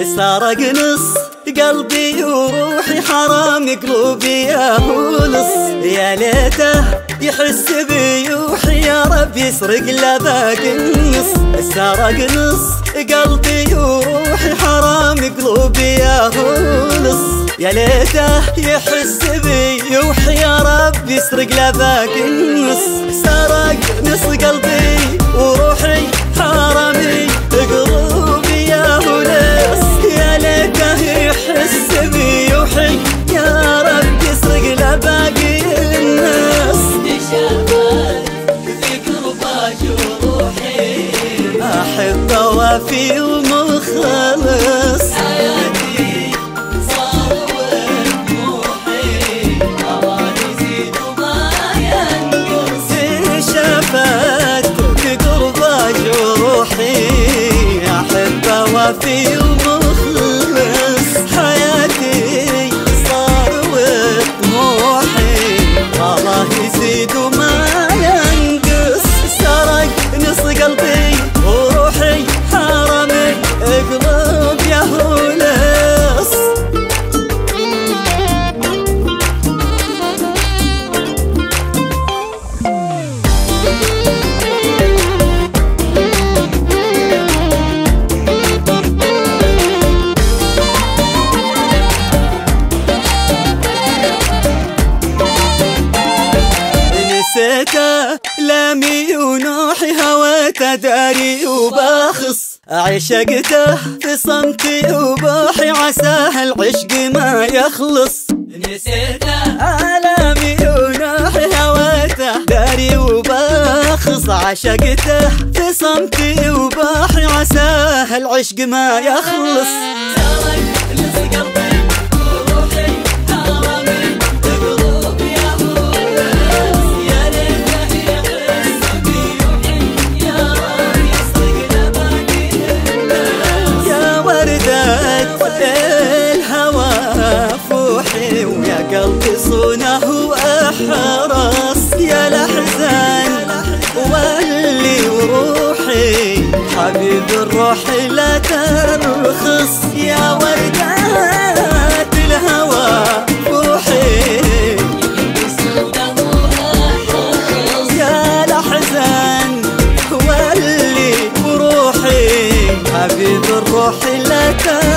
سرق نص قلبي وروحي، حرام قلوبي يا هولص. يا ليته يحس بي ويا رب يسرق له باقي النص. سرق نص قلبي وروحي، حرام قلوبي يا هولص. يا ليته يحس بي ويا رب يسرق له باقي النص. سرق نص قلبي وروحي، حرامي قلوبي يا هولص. يا ليته يحس بي وحي يا رب يسرق له باقي الناس. في قربك وروحي أحب وافي ومخلص. حياتي صار وطموحي، الله يزيد وما ينقص. شفت في قربك وروحي، أحب وافي ومخلص. حياتي صار وطموحي، الله يزيد وما ينقص. سرق نص قلبي وروحي، حرامي قلوب يا هولص. نسيته لامي ونوحي، هويته داري وباخص. عشقته في صمتي وبوحي، عساه العشق ما يخلص. نسيته لامي ونوحي، هويته داري وباخص. عشقته في صمتي وبوحي، عساه العشق ما يخلص. سرق نص قلبي وروحي، حرامي قلوب يا هولص. يا ليته يحس بي وحي يا رب يسرق له باقي الناس. يا وردة الهوى فوحي، ويا قلبي صونه وأحرص. يا الأحزان واللي وروحي، حبيب الروح لا ترخص. يا وردة الهوى فوحي، يا الأحزان واللي وروحي، حبيب الروح لا ترخص.